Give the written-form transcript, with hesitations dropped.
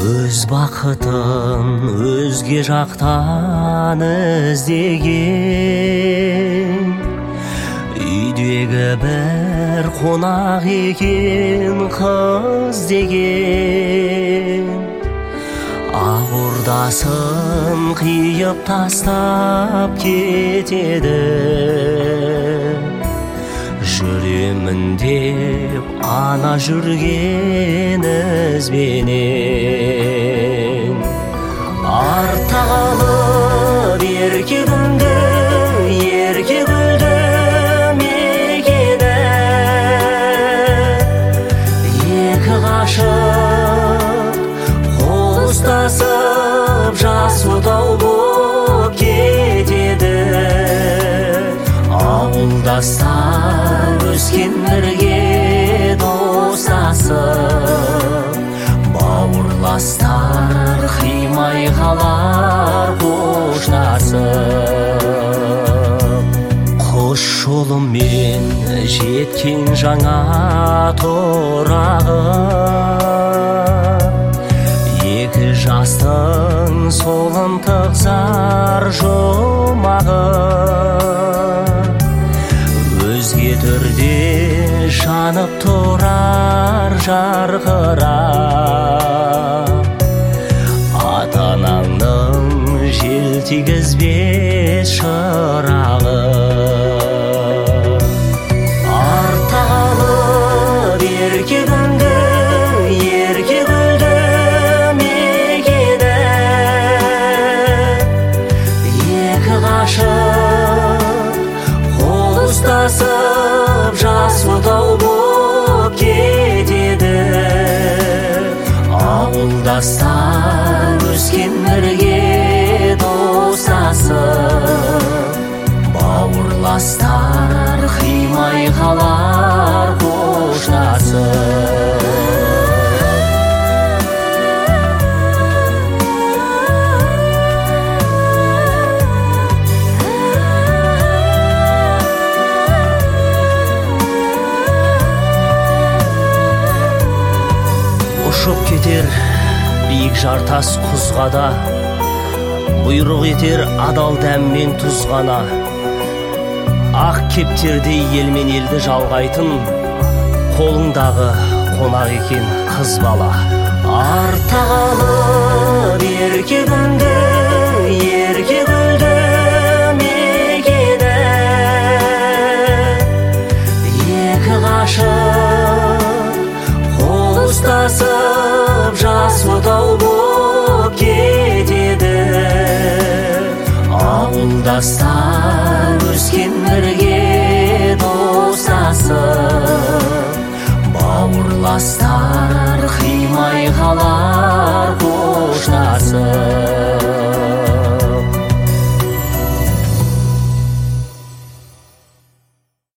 Өз бақытын өзге жақтан іздеген, үйдегі бір қонақ екен қыз деген. Ақ ордасын қиып тастап кетеді, жүремін деп ана жүрген ізбенен. Артта қалып ерке күнді, ерке гүлді мекені, екі ғашық қол ұстасып жас отау боп кетеді. Ауылдастар өскен бірге достасып, бауырластар қимай қалар қоштасып. Қош жолымен жеткен жаңа торағы, екі жастың солын тығзар жұмағы. Өзге түрде жанып тұрар жарқырап, ата-анаңның желтигізбес шырағы. Артта қалып ерке күнді, ерке гүлді мекені, екі ғашық қол ұстасып жас отау боп кетеді. Ауылдастар өскен бірге достасып, бауырластар қимай қалар қоштасып. Ұшып кетер биік жартас құзға да, бұйрық етер адал дәммен тұз ғана. Ақ кептердей елмен елді жалғайтын, қолыңдағы қонақ екен қыз бала. Артта қалып ерке күнді, ерке гүлді мекені, екі ғашық қол ұстасып жас отау боп кетеді. Ауылдастар өскен бірге достасып, бауырластар